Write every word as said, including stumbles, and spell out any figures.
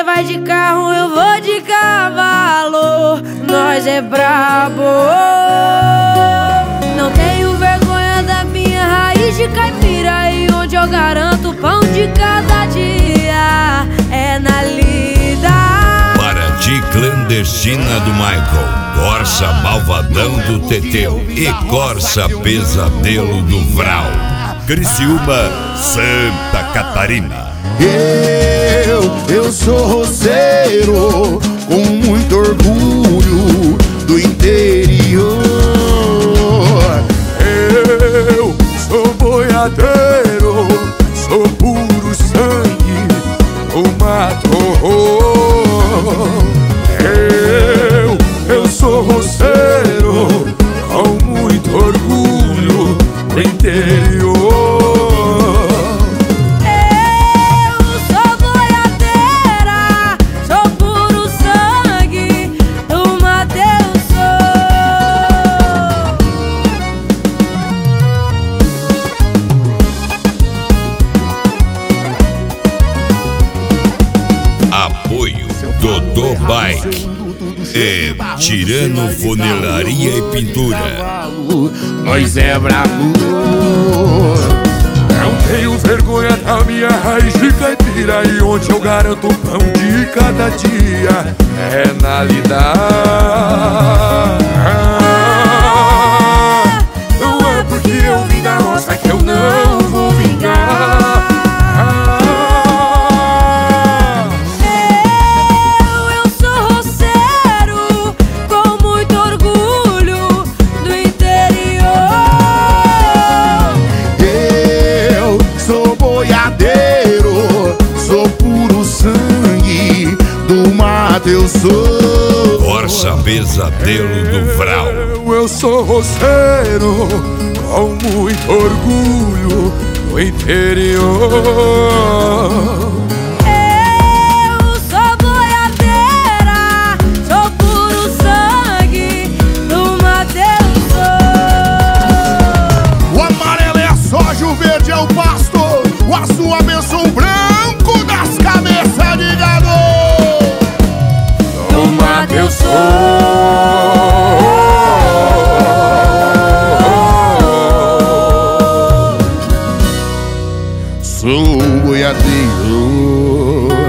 vai de carro, eu vou de cavalo. Nós é brabo. Não tenho vergonha da minha raiz de caipira, e onde eu garanto o pão de cada dia é na lida. Paraty clandestina do Michael, Corsa Malvadão do Teteu e Corsa Pesadelo do Vral. Criciúma, Santa Catarina. Eu, eu sou roceiro, com muito orgulho do interior. Eu sou boiadeiro, sou puro sangue, o mato. Eu, eu sou roceiro, com muito orgulho do interior. Apoio Dodô Bike e Tirano Funelaria e Pintura. Nós é brabo. Não tenho vergonha da minha raiz de caipira, e onde eu garanto o pão de cada dia é na lida. Não é porque eu vim da roça que eu não vou vingar. Eu sou Corsa Pesadelo do Vral. Eu, eu sou roceiro, com muito orgulho do interior. Eu sou boiadeira, sou puro sangue, do Mateus sou. O amarelo é a soja, o verde é o pasto, o azul a benção, o branco das cabeças de gado. Eu sou. Sou boiadeiro.